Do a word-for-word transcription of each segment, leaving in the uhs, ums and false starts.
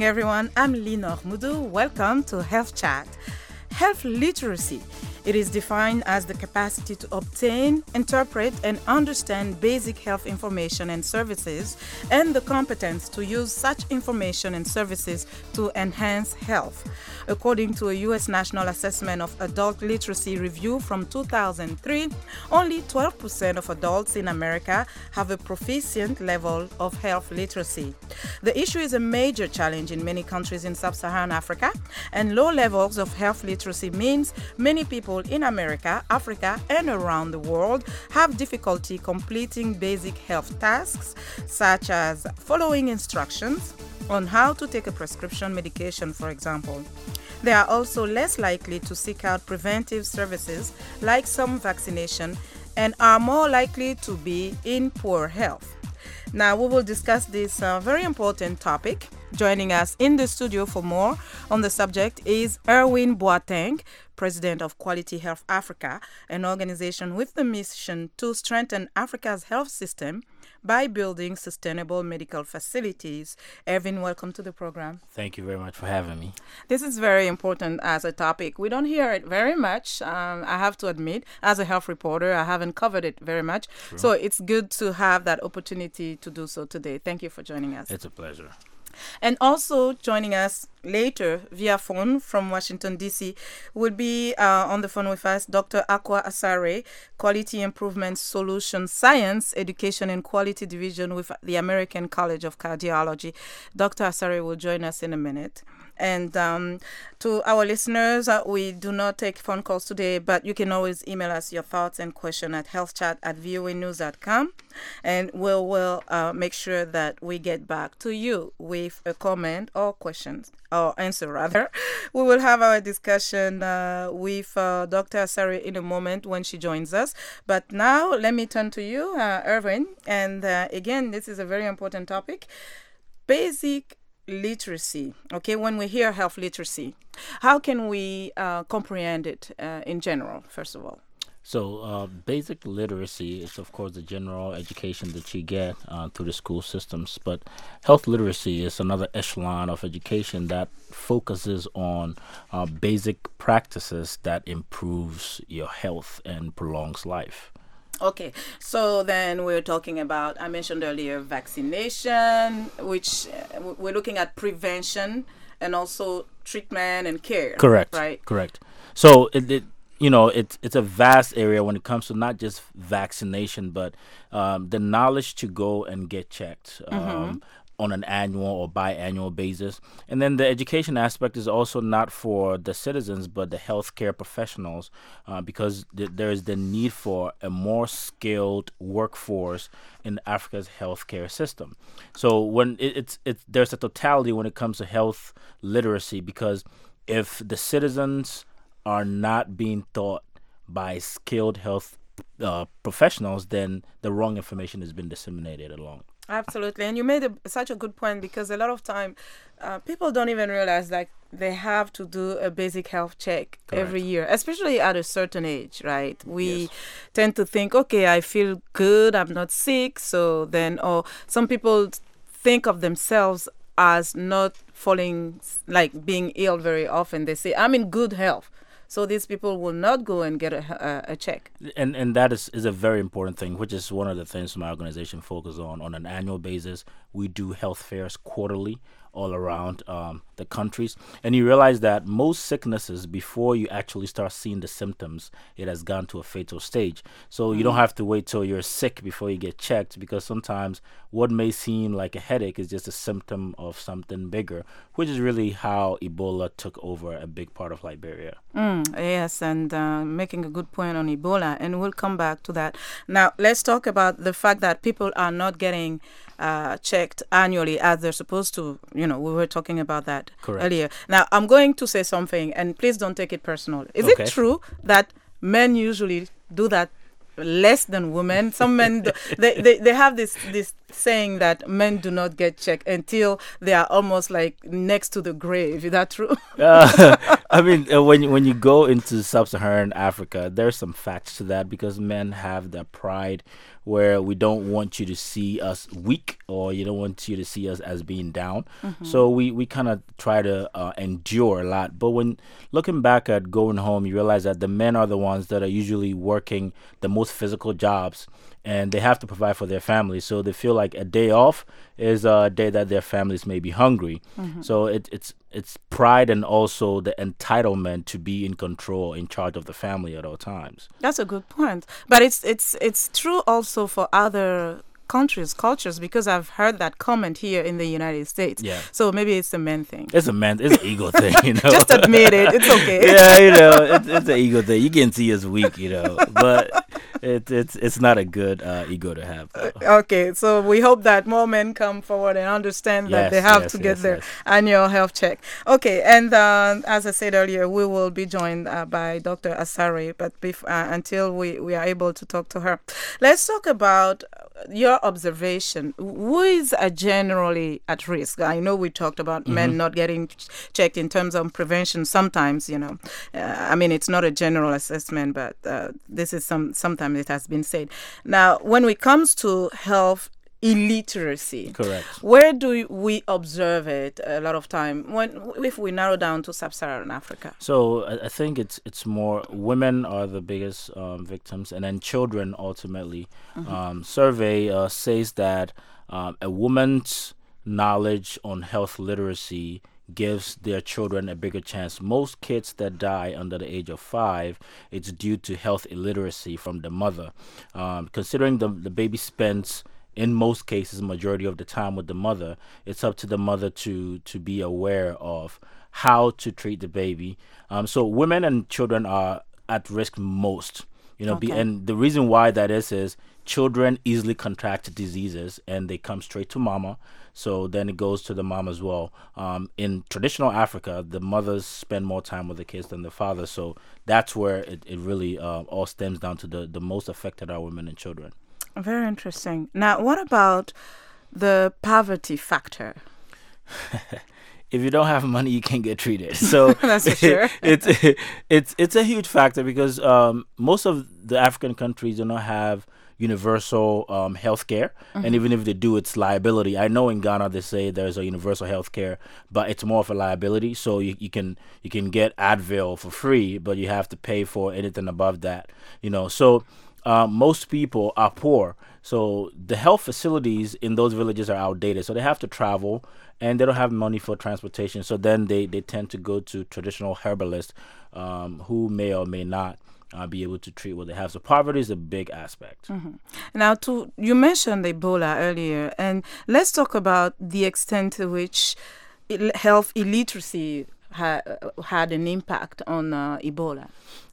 everyone. I'm Linor Mudu. Welcome to Health Chat. Health literacy. It is defined as the capacity to obtain, interpret, and understand basic health information and services, and the competence to use such information and services to enhance health. According to a U S National Assessment of Adult Literacy Review from two thousand three, only twelve percent of adults in America have a proficient level of health literacy. The issue is a major challenge in many countries in sub-Saharan Africa, and low levels of health literacy means many people in America, Africa, and around the world have difficulty completing basic health tasks, such as following instructions on how to take a prescription medication, for example. They are also less likely to seek out preventive services like some vaccination and are more likely to be in poor health. Now, we will discuss this uh, very important topic. Joining us in the studio for more on the subject is Erwin Boateng, President of Quality Health Africa, an organization with the mission to strengthen Africa's health system by building sustainable medical facilities. Erwin, welcome to the program. Thank you very much for having me. This is very important as a topic. We don't hear it very much, um, I have to admit. As a health reporter, I haven't covered it very much. Sure. So it's good to have that opportunity to do so today. Thank you for joining us. It's a pleasure. And also joining us later via phone from Washington, D C will be uh, on the phone with us Doctor Akua Asare, Quality Improvement Solutions Science, Education and Quality Division with the American College of Cardiology. Doctor Asare will join us in a minute. And um, to our listeners, uh, we do not take phone calls today, but you can always email us your thoughts and questions at healthchat at voa news dot com, and we'll, we'll uh, make sure that we get back to you with a comment or questions, or answer rather. We will have our discussion uh, with uh, Doctor Asare in a moment when she joins us. But now, let me turn to you, uh, Erwin. And uh, again, this is a very important topic. Basic literacy. Okay, when we hear health literacy, how can we uh, comprehend it uh, in general, first of all? So uh, basic literacy is, of course, the general education that you get uh, through the school systems. But health literacy is another echelon of education that focuses on uh, basic practices that improves your health and prolongs life. Okay, so then we're talking about, I mentioned earlier, vaccination, which uh, we're looking at prevention and also treatment and care. Correct. Right. Correct. So it, it you know, it's it's a vast area when it comes to not just vaccination, but um, the knowledge to go and get checked. Um, mm-hmm. on an annual or biannual basis. And then the education aspect is also not for the citizens, but the healthcare professionals, uh, because th- there is the need for a more skilled workforce in Africa's healthcare system. So when it, it's it's there's a totality when it comes to health literacy, because if the citizens are not being taught by skilled health uh, professionals, then the wrong information has been disseminated along. Absolutely. And you made a, such a good point, because a lot of time uh, people don't even realize like they have to do a basic health check Correct. Every year, especially at a certain age, right? We yes. tend to think, okay, I feel good, I'm not sick. So then, or some people think of themselves as not falling, like being ill very often. They say, I'm in good health. So these people will not go and get a, a, a check. And and that is, is a very important thing, which is one of the things my organization focuses on. On an annual basis, we do health fairs quarterly all around um, the countries. And you realize that most sicknesses, before you actually start seeing the symptoms, it has gone to a fatal stage. So mm-hmm. you don't have to wait till you're sick before you get checked, because sometimes what may seem like a headache is just a symptom of something bigger, which is really how Ebola took over a big part of Liberia. Mm, yes, and uh, making a good point on Ebola, and we'll come back to that. Now, let's talk about the fact that people are not getting uh, checked annually as they're supposed to. You know, we were talking about that Correct. Earlier. Now, I'm going to say something, and please don't take it personal. Is okay. it true that men usually do that less than women? Some men, do, they, they they have this this saying that men do not get checked until they are almost like next to the grave. Is that true? uh, I mean, uh, when you- when you go into sub-Saharan Africa, there's some facts to that because men have that pride where we don't want you to see us weak or you don't want you to see us as being down. So we, we kind of try to uh, endure a lot. But when looking back at going home, you realize that the men are the ones that are usually working the most physical jobs and they have to provide for their families. So they feel like a day off is a day that their families may be hungry. So it, it's it's pride and also the entitlement to be in control, in charge of the family at all times. That's a good point. But it's it's it's true also for other countries, cultures, because I've heard that comment here in the United States. Yeah. So maybe it's a men thing. It's a man, it's an ego thing, you know. Just admit it. It's okay. Yeah, you know, it's, it's an ego thing. You can see us weak, you know, but it, it's it's not a good uh, ego to have. though. Okay, so we hope that more men come forward and understand that Yes, they have yes, to get yes, their yes. annual health check. Okay, and uh, as I said earlier, we will be joined uh, by Doctor Asare, but bef- uh, until we, we are able to talk to her, let's talk about your observation. Who is uh, generally at risk? I know we talked about Mm-hmm. men not getting ch- checked in terms of prevention. Sometimes, you know, uh, I mean, it's not a general assessment, but uh, this is some sometimes it has been said. Now, when it comes to health illiteracy, Correct. where do we observe it a lot of time when if we narrow down to sub-Saharan Africa? So I, I think it's it's more women are the biggest um, victims, and then children ultimately. Um, survey uh, says that um, a woman's knowledge on health literacy gives their children a bigger chance. Most kids that die under the age of five, it's due to health illiteracy from the mother. Um, considering the the baby spends in most cases majority of the time with the mother, it's up to the mother to to be aware of how to treat the baby. Um, so women and children are at risk most. You know, be, Okay. and the reason why that is is children easily contract diseases and they come straight to mama. So then it goes to the mom as well. Um, in traditional Africa, the mothers spend more time with the kids than the fathers. So that's where it, it really uh, all stems down to the, the most affected are women and children. Very interesting. Now, what about the poverty factor? If you don't have money, you can't get treated. So That's for sure. it's it's it's a huge factor because um, most of the African countries do not have universal um, health care, and even if they do, it's liability. I know in Ghana they say there's a universal health care, but it's more of a liability. So you, you can you can get Advil for free, but you have to pay for anything above that. You know, so uh, most people are poor. So the health facilities in those villages are outdated. So they have to travel and they don't have money for transportation. So then they, they tend to go to traditional herbalists um, who may or may not uh, be able to treat what they have. So poverty is a big aspect. Now, to you mentioned Ebola earlier, and let's talk about the extent to which il- health illiteracy ha- had an impact on uh, Ebola.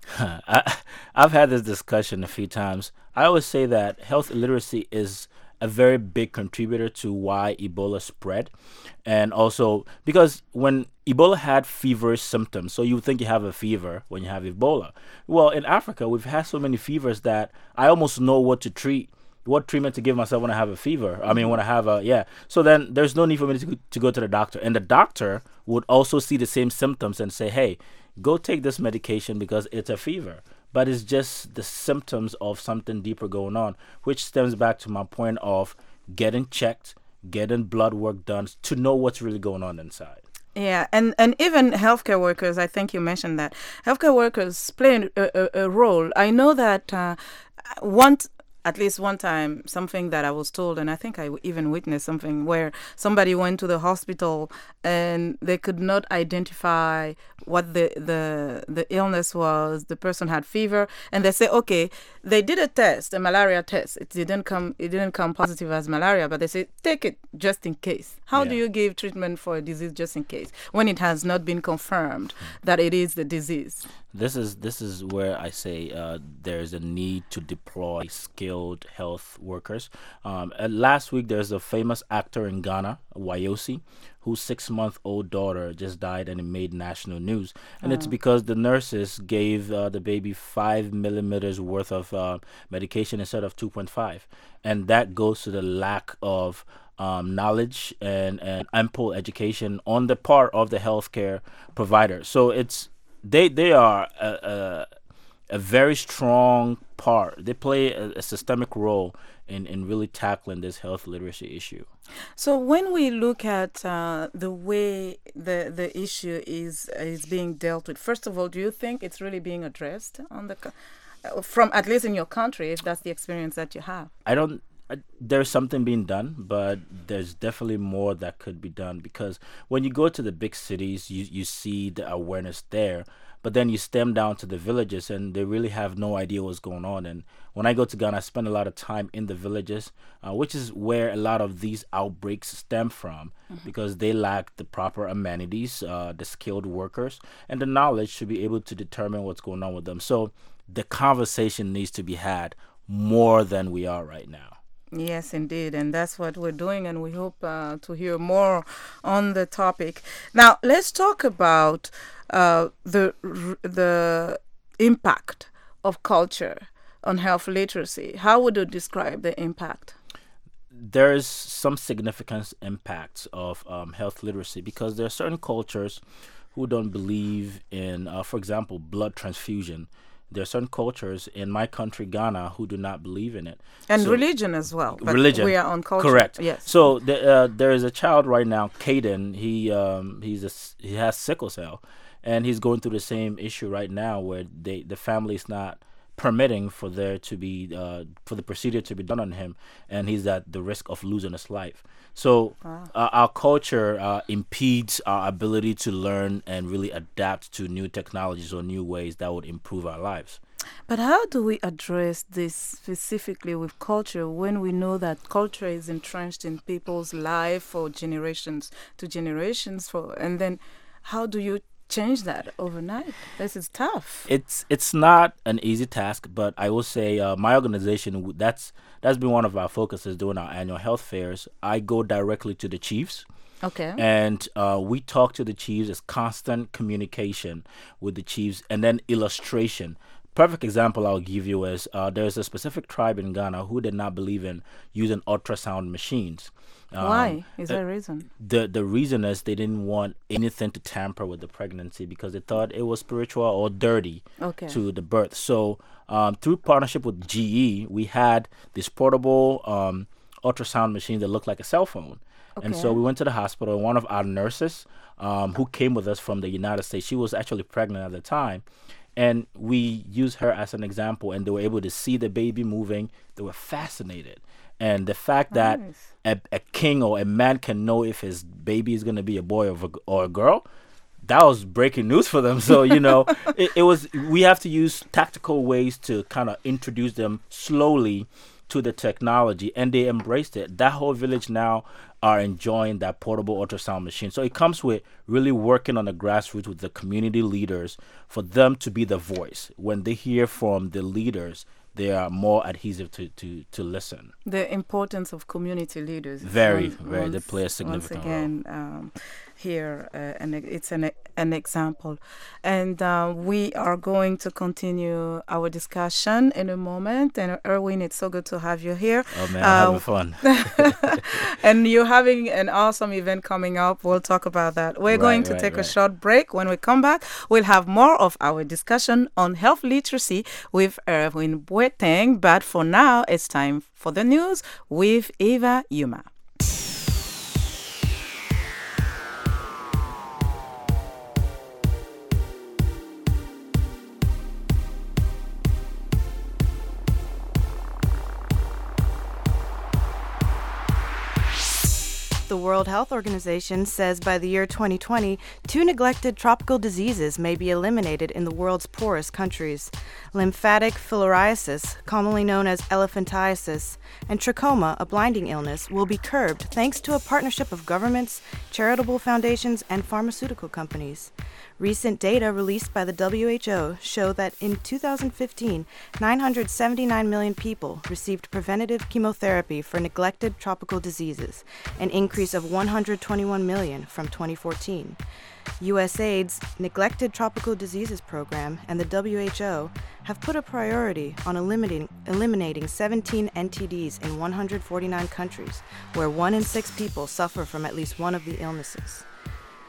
I, I've had this discussion a few times. I always say that health illiteracy is a very big contributor to why Ebola spread. And also because when Ebola had feverish symptoms, so you think you have a fever when you have Ebola. Well, in Africa, we've had so many fevers that I almost know what to treat, what treatment to give myself when I have a fever. I mean, when I have a, yeah. So then there's no need for me to, to go to the doctor. And the doctor would also see the same symptoms and say, hey, go take this medication because it's a fever. But it's just the symptoms of something deeper going on, which stems back to my point of getting checked, getting blood work done to know what's really going on inside. Yeah, and, and even healthcare workers, I think you mentioned that. Healthcare workers play a, a, a role. I know that uh, one, at least one time, something that I was told, and I think I even witnessed something where somebody went to the hospital and they could not identify what the, the, the illness was. The person had fever, and they say, okay, they did a test, a malaria test. It didn't come, it didn't come positive as malaria, but they say, take it just in case. How do Yeah. you give treatment for a disease just in case when it has not been confirmed that it is the disease? This is this is where I say uh, there's a need to deploy skilled health workers. Um, uh, last week, there's a famous actor in Ghana, Wayosi, whose six-month-old daughter just died, and it made national news. And it's because the nurses gave uh, the baby five millimeters worth of uh, medication instead of two point five, and that goes to the lack of um, knowledge and, and ample education on the part of the healthcare provider. So it's they they are a, a, a very strong part. They play a, a systemic role in, in really tackling this health literacy issue. So when we look at uh, the way the the issue is is being dealt with, first of all, do you think it's really being addressed on the co- uh, from at least in your country, if that's the experience that you have? I don't. I, there's something being done, but there's definitely more that could be done, because when you go to the big cities, you you see the awareness there, but then you stem down to the villages, and they really have no idea what's going on. And when I go to Ghana, I spend a lot of time in the villages, uh, which is where a lot of these outbreaks stem from, mm-hmm. because they lack the proper amenities, uh, the skilled workers, and the knowledge to be able to determine what's going on with them. So the conversation needs to be had more than we are right now. Yes, indeed. And that's what we're doing. And we hope uh, to hear more on the topic. Now, let's talk about uh, the the impact of culture on health literacy. How would you describe the impact? There's some significant impacts of um, health literacy, because there are certain cultures who don't believe in, uh, for example, blood transfusion. There are certain cultures in my country, Ghana, who do not believe in it. And so, religion as well. But religion. We are on culture. Correct. Yes. So the, uh, there is a child right now, Caden. He um, he's a, he has sickle cell, and he's going through the same issue right now, where they the family is not permitting for there to be uh, for the procedure to be done on him, and he's at the risk of losing his life. So wow. uh, our culture uh, impedes our ability to learn and really adapt to new technologies or new ways that would improve our lives. But how do we address this specifically with culture when we know that culture is entrenched in people's life for generations to generations? For and then how do you change that overnight? This is tough. It's it's not an easy task, but I will say uh, my organization, that's that's been one of our focuses during our annual health fairs. I go directly to the chiefs. Okay. And uh, we talk to the chiefs. It's constant communication with the chiefs, and then illustration. Perfect example I'll give you is uh, there's a specific tribe in Ghana who did not believe in using ultrasound machines. Um, Why? Is there a reason? The the reason is they didn't want anything to tamper with the pregnancy, because they thought it was spiritual or dirty okay. to the birth. So um, through partnership with G E, we had this portable um, ultrasound machine that looked like a cell phone. Okay. And so we went to the hospital, and one of our nurses um, who came with us from the United States, she was actually pregnant at the time. And we used her as an example, and they were able to see the baby moving. They were fascinated. And the fact that nice. a, a king or a man can know if his baby is going to be a boy or a, or a girl, that was breaking news for them. So, you know, it, it was, we have to use tactical ways to kind of introduce them slowly to the technology, and they embraced it. That whole village now are enjoying that portable ultrasound machine. So it comes with really working on the grassroots with the community leaders for them to be the voice. When they hear from the leaders, they are more adhesive to, to, to listen. The importance of community leaders. Very, once, very. Once, they play a significant once again, role. Um, here, uh, and it's an an example. And uh, we are going to continue our discussion in a moment. And Erwin, it's so good to have you here. Oh man, I'm uh, having fun. And you're having an awesome event coming up. We'll talk about that. We're right, going to right, take right. a short break. When we come back, we'll have more of our discussion on health literacy with Erwin Boateng. But for now, it's time for the news with Eva Yuma. The World Health Organization says by the year twenty twenty, two neglected tropical diseases may be eliminated in the world's poorest countries. Lymphatic filariasis, commonly known as elephantiasis, and trachoma, a blinding illness, will be curbed thanks to a partnership of governments, charitable foundations, and pharmaceutical companies. Recent data released by the W H O show that in two thousand fifteen, nine hundred seventy-nine million people received preventative chemotherapy for neglected tropical diseases, an increase of one hundred twenty-one million from twenty fourteen. USAID's Neglected Tropical Diseases Program and the W H O have put a priority on eliminating, eliminating seventeen N T Ds in one hundred forty-nine countries, where one in six people suffer from at least one of the illnesses.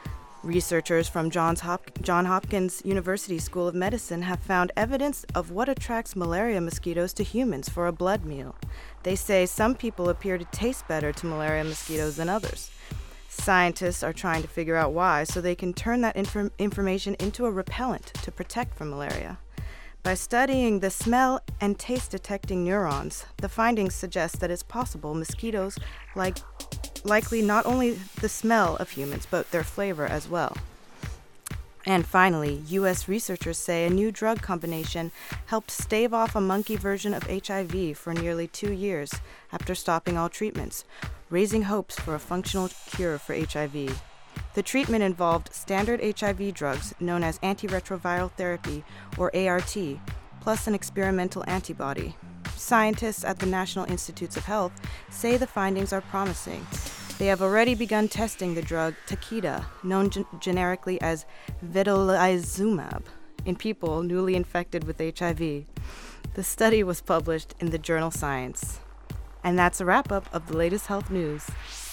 Researchers from Johns Hop- Johns Hopkins University School of Medicine have found evidence of what attracts malaria mosquitoes to humans for a blood meal. They say some people appear to taste better to malaria mosquitoes than others. Scientists are trying to figure out why so they can turn that inf- information into a repellent to protect from malaria. By studying the smell and taste detecting neurons, the findings suggest that it's possible mosquitoes like likely not only the smell of humans, but their flavor as well. And finally, U S researchers say a new drug combination helped stave off a monkey version of H I V for nearly two years after stopping all treatments, raising hopes for a functional cure for H I V. The treatment involved standard H I V drugs known as antiretroviral therapy, or A R T, plus an experimental antibody. Scientists at the National Institutes of Health say the findings are promising. They have already begun testing the drug Takeda, known gen- generically as vedolizumab, in people newly infected with H I V. The study was published in the journal Science. And that's a wrap-up of the latest health news.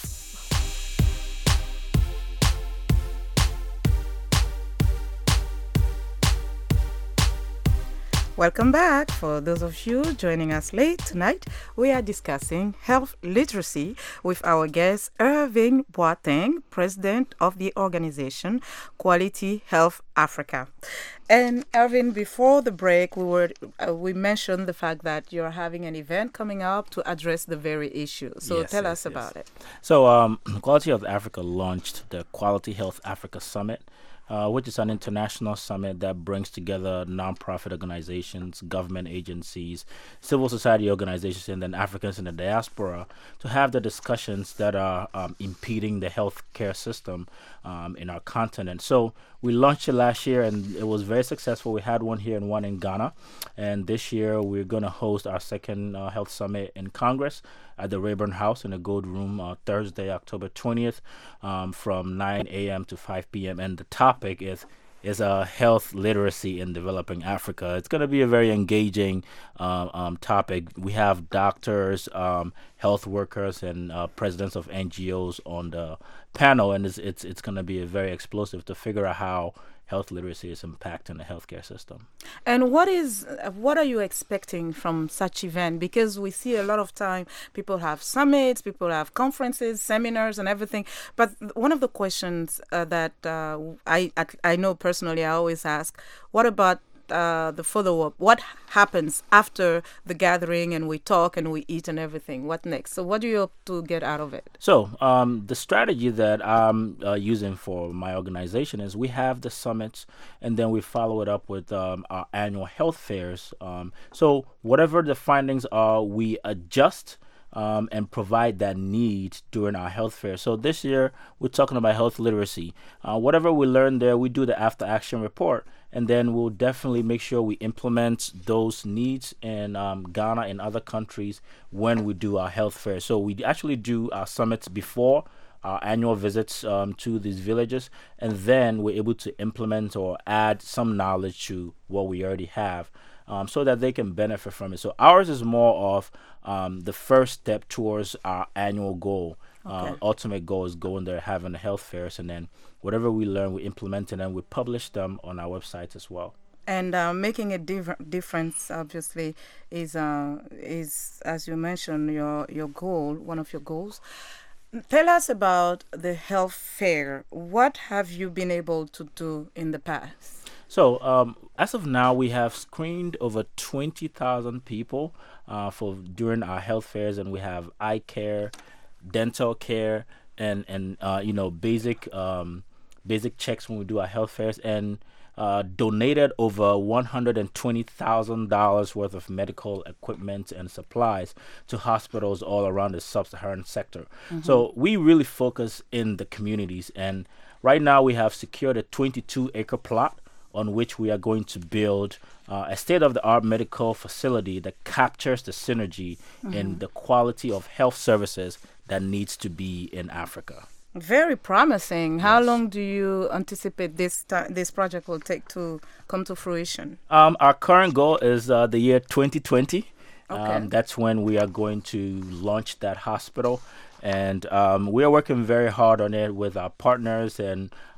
Welcome back. For those of you joining us late tonight, we are discussing health literacy with our guest, Irving Boateng, president of the organization Quality Health Africa. And Irving, before the break, we were uh, we mentioned the fact that you're having an event coming up to address the very issue. So Yes, tell yes, us yes. about it. So, um, Quality Health Africa launched the Quality Health Africa Summit, uh, which is an international summit that brings together nonprofit organizations, government agencies, civil society organizations, and then Africans in the diaspora to have the discussions that are um, impeding the healthcare system um, in our continent. So we launched it last year, and it was very successful. We had one here and one in Ghana. And this year, we're going to host our second uh, health summit in Congress at the Rayburn House in the Gold Room uh, Thursday, October twentieth, um, from nine a.m. to five p.m. And the topic is is uh, health literacy in developing Africa. It's going to be a very engaging uh, um, topic. We have doctors, um, health workers, and uh, presidents of N G Os on the panel, and it's it's, it's going to be very explosive to figure out how health literacy is impacting the healthcare system. And what is uh, what are you expecting from such event? Because we see a lot of time people have summits, people have conferences, seminars, and everything. But one of the questions uh, that uh, I I know personally I always ask: what about uh, the follow-up? What happens after the gathering and we talk and we eat and everything? What next? So what do you hope to get out of it? So um, the strategy that I'm uh, using for my organization is we have the summits, and then we follow it up with um, our annual health fairs. Um, so whatever the findings are, we adjust Um, and provide that need during our health fair. So this year, we're talking about health literacy. Uh, whatever we learn there, we do the after action report, and then we'll definitely make sure we implement those needs in um, Ghana and other countries when we do our health fair. So we actually do our summits before our annual visits um, to these villages, and then we're able to implement or add some knowledge to what we already have. Um, so that they can benefit from it. So ours is more of um, the first step towards our annual goal. Okay. Uh, ultimate goal is going there, having the health fairs, and then whatever we learn, we implement it, and we publish them on our website as well. And uh, making a diff- difference, obviously, is uh, is as you mentioned your your goal, one of your goals. Tell us about the health fair. What have you been able to do in the past? So um, as of now, we have screened over twenty thousand people uh, for during our health fairs, and we have eye care, dental care, and and uh, you know basic um, basic checks when we do our health fairs, and uh, donated over one hundred twenty thousand dollars worth of medical equipment and supplies to hospitals all around the sub-Saharan sector. Mm-hmm. So we really focus in the communities, and right now we have secured a twenty-two acre plot on which we are going to build uh, a state-of-the-art medical facility that captures the synergy mm-hmm. in the quality of health services that needs to be in Africa. Very promising. How Yes. long do you anticipate this ti- this project will take to come to fruition? Um, our current goal is uh, the year twenty twenty. Okay. Um, that's when we are going to launch that hospital. And um, we are working very hard on it with our partners and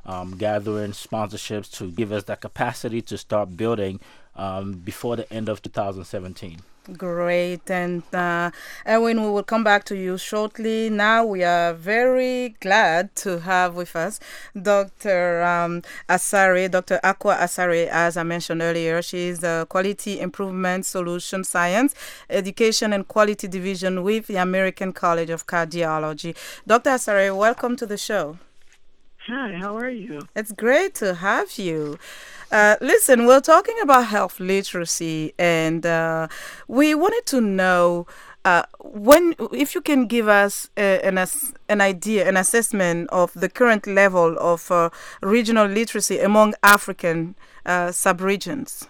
um, gathering sponsorships to give us that capacity to start building um, before the end of two thousand seventeen. Great. And uh, Erwin, we will come back to you shortly. Now we are very glad to have with us Doctor Um, Asare, Doctor Akua Asare, as I mentioned earlier. She is the Quality Improvement Solution Science, Education and Quality Division with the American College of Cardiology. Doctor Asare, welcome to the show. Hi, how are you? It's great to have you. Uh, listen, we're talking about health literacy, and uh, we wanted to know uh, when, if you can give us uh, an as, an idea, an assessment of the current level of uh, regional literacy among African uh, subregions.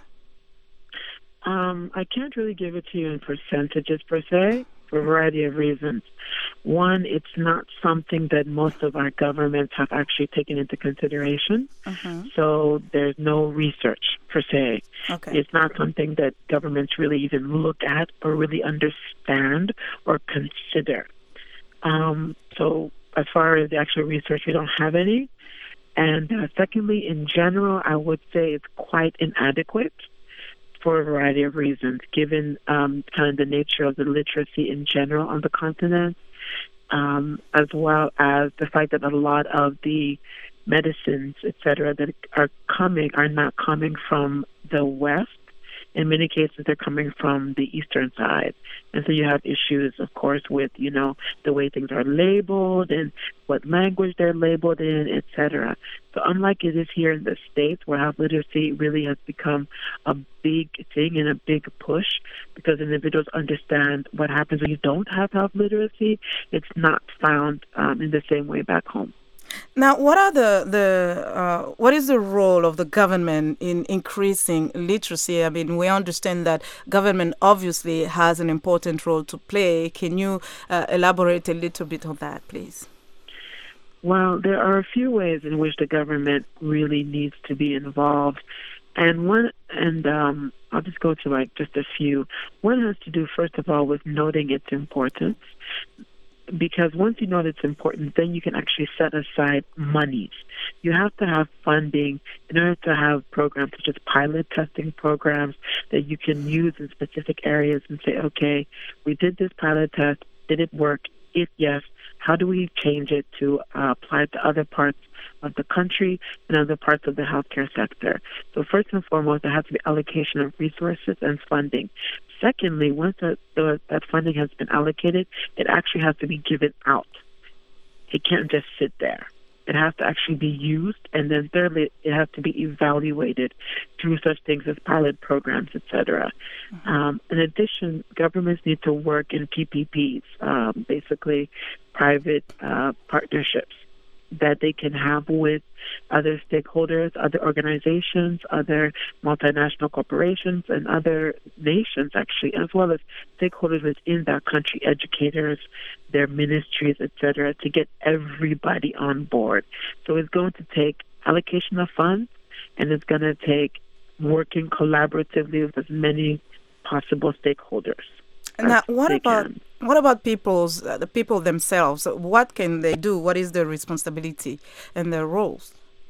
Um, I can't really give it to you in percentages per se, for a variety of reasons. One, it's not something that most of our governments have actually taken into consideration. Uh-huh. So there's no research per se. Okay. It's not something that governments really even look at or really understand or consider. Um, so as far as the actual research, we don't have any. And uh, secondly, in general, I would say it's quite inadequate for a variety of reasons, given um, kind of the nature of the literacy in general on the continent, um, as well as the fact that a lot of the medicines, et cetera, that are coming are not coming from the West. In many cases, they're coming from the eastern side. And so you have issues, of course, with, you know, the way things are labeled and what language they're labeled in, et cetera. So unlike it is here in the States, where health literacy really has become a big thing and a big push because individuals understand what happens when you don't have health literacy, it's not found um, in the same way back home. Now, what are the the uh, what is the role of the government in increasing literacy? I mean, we understand that government obviously has an important role to play. Can you uh, elaborate a little bit on that, please? Well, there are a few ways in which the government really needs to be involved, and one and um, I'll just go to like just a few. One has to do, first of all, with noting its importance. Because once you know that it's important, then you can actually set aside monies. You have to have funding in order to have programs such as pilot testing programs that you can use in specific areas and say, okay, we did this pilot test. Did it work? If yes, how do we change it to uh, apply it to other parts of the country and other parts of the healthcare sector? So first and foremost, there has to be allocation of resources and funding. Secondly, once the, the, that funding has been allocated, it actually has to be given out. It can't just sit there. It has to actually be used. And then thirdly, it has to be evaluated through such things as pilot programs, et cetera. Mm-hmm. Um, in addition, governments need to work in P P Ps, um, basically private uh, partnerships that they can have with other stakeholders, other organizations, other multinational corporations, and other nations, actually, as well as stakeholders within that country, educators, their ministries, et cetera, to get everybody on board. So it's going to take allocation of funds, and it's going to take working collaboratively with as many possible stakeholders. Now, what about can. what about people's uh, the people themselves? What can they do? What is their responsibility and their roles?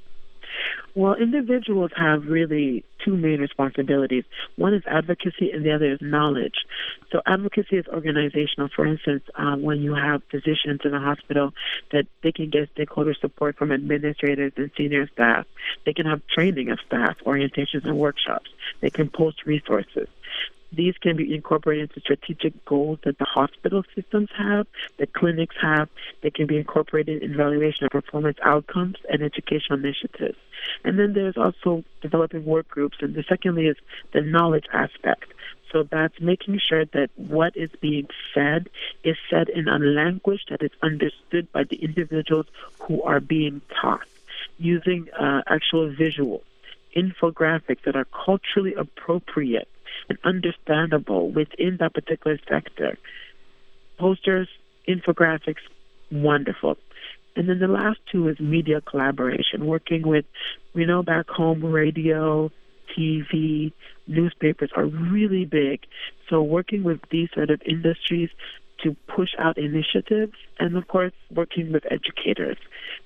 Well, individuals have really two main responsibilities. One is advocacy, and the other is knowledge. So advocacy is organizational. For instance, um, when you have physicians in a hospital, that they can get stakeholder support from administrators and senior staff. They can have training of staff, orientations and workshops. They can post resources. These can be incorporated into strategic goals that the hospital systems have, the clinics have. They can be incorporated in evaluation of performance outcomes and educational initiatives. And then there's also developing work groups. And the secondly is the knowledge aspect. So that's making sure that what is being said is said in a language that is understood by the individuals who are being taught, using uh, actual visuals, infographics that are culturally appropriate and understandable within that particular sector. Posters, infographics, wonderful. And then the last two is media collaboration, working with, we know back home, radio, T V, newspapers are really big. So working with these sort of industries to push out initiatives, and of course working with educators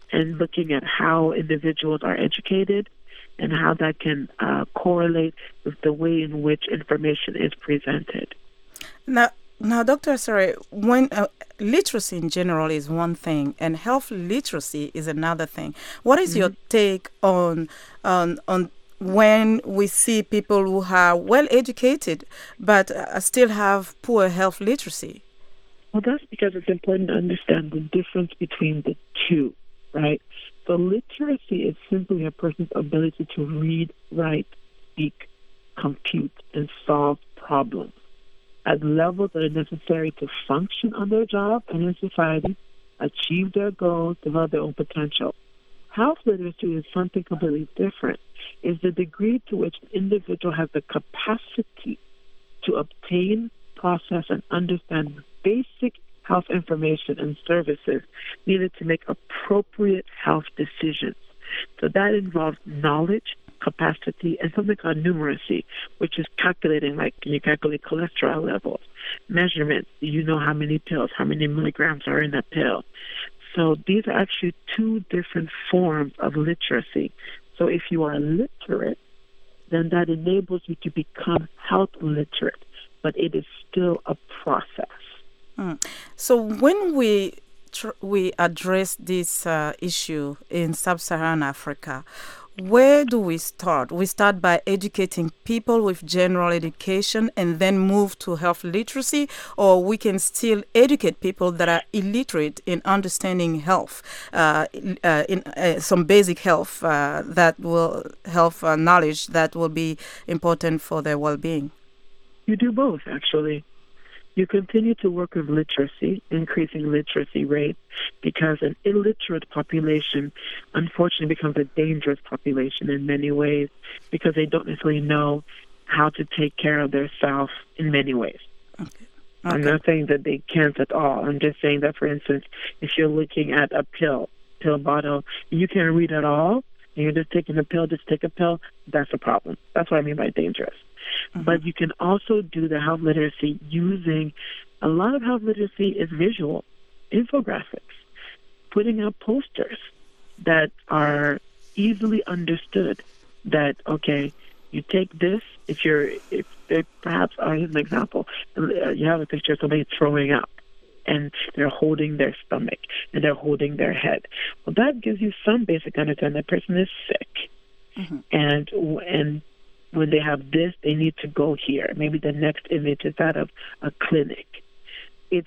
and looking at how individuals are educated and how that can uh, correlate with the way in which information is presented. Now, now, Doctor Asare, when uh, literacy in general is one thing, and health literacy is another thing. What is mm-hmm. your take on on on when we see people who are well educated but uh, still have poor health literacy? Well, that's because it's important to understand the difference between the two, right? So literacy is simply a person's ability to read, write, speak, compute, and solve problems at levels that are necessary to function on their job and in society, achieve their goals, develop their own potential. Health literacy is something completely different. It's the degree to which an individual has the capacity to obtain, process, and understand basic health information and services needed to make appropriate health decisions. So that involves knowledge, capacity, and something called numeracy, which is calculating, like can you calculate cholesterol levels, measurements, do you know how many pills, how many milligrams are in a pill. So these are actually two different forms of literacy. So if you are literate, then that enables you to become health literate, but it is still a process. Mm. So when we tr- we address this uh, issue in sub-Saharan Africa, where do we start? We start by educating people with general education and then move to health literacy, or we can still educate people that are illiterate in understanding health, uh, uh, in uh, some basic health uh, that will health uh, knowledge that will be important for their well-being. You do both, actually. You continue to work with literacy, increasing literacy rates, because an illiterate population, unfortunately, becomes a dangerous population in many ways because they don't necessarily know how to take care of themselves in many ways. Okay. Okay. I'm not saying that they can't at all. I'm just saying that, for instance, if you're looking at a pill, pill bottle, and you can't read at all, and you're just taking a pill, just take a pill, that's a problem. That's what I mean by dangerous. Mm-hmm. But you can also do the health literacy using, a lot of health literacy is visual, infographics, putting out posters that are easily understood that, okay, you take this, if you're, if they perhaps are an example, you have a picture of somebody throwing up and they're holding their stomach and they're holding their head. Well, that gives you some basic understanding that person is sick. Mm-hmm. And, and, when they have this, they need to go here. Maybe the next image is that of a clinic. It's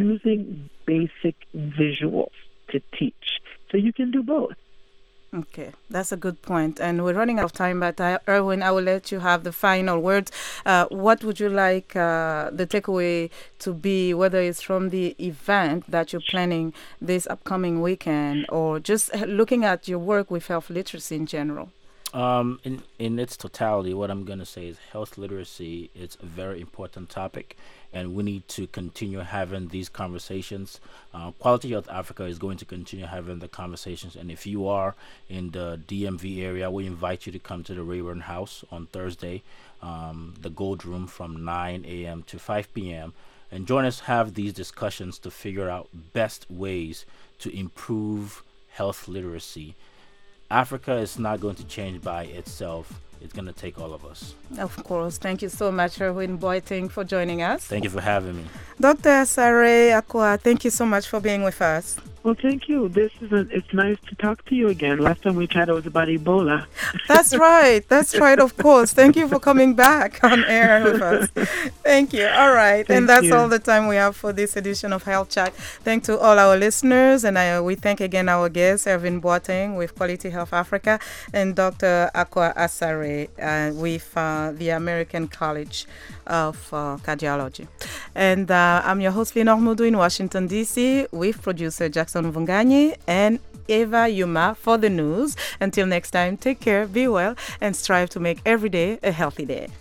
using basic visuals to teach. So you can do both. Okay, that's a good point. And we're running out of time, but I, Erwin, I will let you have the final words. Uh, what would you like uh, the takeaway to be, whether it's from the event that you're planning this upcoming weekend or just looking at your work with health literacy in general? Um, in, in its totality, what I'm going to say is health literacy is a very important topic, and we need to continue having these conversations. Uh, Quality Health Africa is going to continue having the conversations, and if you are in the D M V area, we invite you to come to the Rayburn House on Thursday, um, the Gold Room from nine a.m. to five p.m., and join us have these discussions to figure out best ways to improve health literacy. Africa is not going to change by itself. It's going to take all of us. Of course. Thank you so much, Erwin Boateng, for joining us. Thank you for having me. Doctor Asare Akua, thank you so much for being with us. Well, thank you. This is a, it's nice to talk to you again. Last time we chatted was about Ebola. That's right. That's right, of course. Thank you for coming back on air with us. Thank you. All right. Thank and that's you. All the time we have for this edition of Health Chat. Thank to all our listeners. And I, we thank again our guest, Erwin Boateng with Quality Health Africa, and Doctor Akua Asare uh, with uh, the American College of uh, Cardiology. And uh, I'm your host, Lenore Mudu in Washington, D C, with producer Jackson Vunganyi and Eva Yuma for the news. Until next time, take care, be well, and strive to make every day a healthy day.